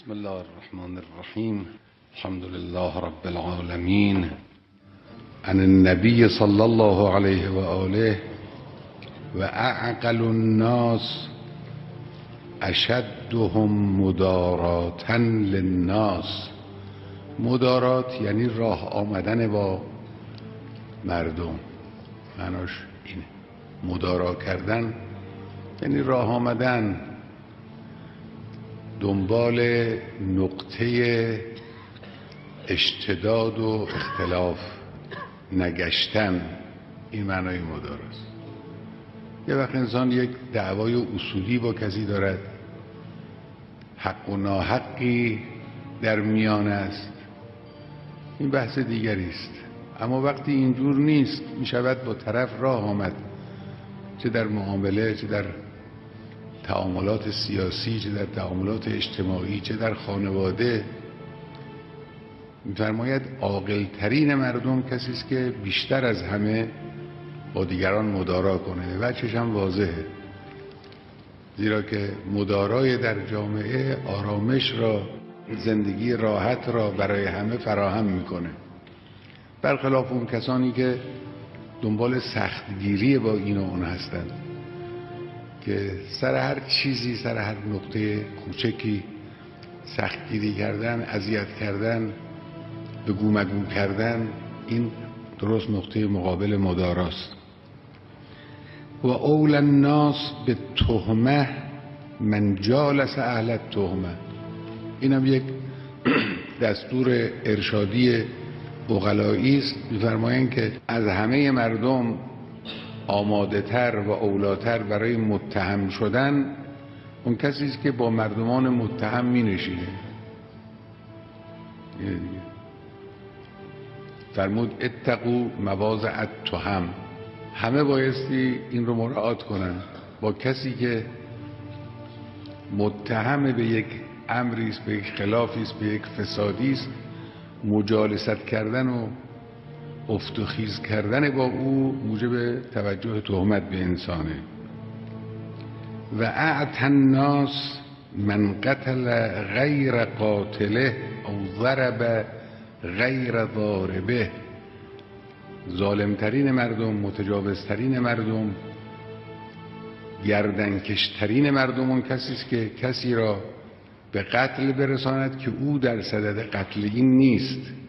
بسم الله الرحمن الرحیم. الحمد لله رب العالمین. عن النبی صلی الله علیه و آله و اعقل الناس اشدهم مداراتا للناس. مدارات یعنی راه آمدن با مردم، معناش اینه. مدارا کردن یعنی راه آمدن، دنبال نقطه اشتداد و اختلاف نگشتن، این معنای مداراست. یه وقت انسان یک دعوای اصولی با کسی دارد، حق و ناحقی در میان است، این بحث دیگری است. اما وقتی اینجور نیست، می شود با طرف راه آمد، چه در معامله، چه در تعاملات سیاسی، چه در تعاملات اجتماعی، چه در خانواده. می‌فرماید عاقل‌ترین مردم کسی است که بیشتر از همه با دیگران مدارا کنه. وجهش هم واضحه، زیرا که مدارای در جامعه آرامش را، زندگی راحت را برای همه فراهم میکنه، برخلاف اون کسانی که دنبال سختگیری با این و اون هستند، که سر هر چیزی، سر هر نقطه کوچکی سختگیری کردن، اذیت کردن، بگو مگو کردن. این درست نقطه مقابل مداراست. و اول الناس به تهمه من جالس اهل التهمه. اینم یک دستور ارشادی عقلایی است. می‌فرمایند که از همه مردم آماده تر و اولاتر برای متهم شدن اون کسی است که با مردمان متهم می نشینه. فرمود اتقوا مواضع التهم. همه بایستی این رو مراعات کنن. با کسی که متهم به یک امری است، به یک خلافی است، به یک فسادی است، مجالست کردن و افت و خیز کردن با او موجب توجه تهمت به انسانه. و اعطى الناس من قتل غیر قاتله او ضرب غیر ضاربه. ظالمترین مردم، متجاوزترین مردم، گردنکشترین مردم اون کسی است که کسی را به قتل برساند که او در صدد قتل این نیست.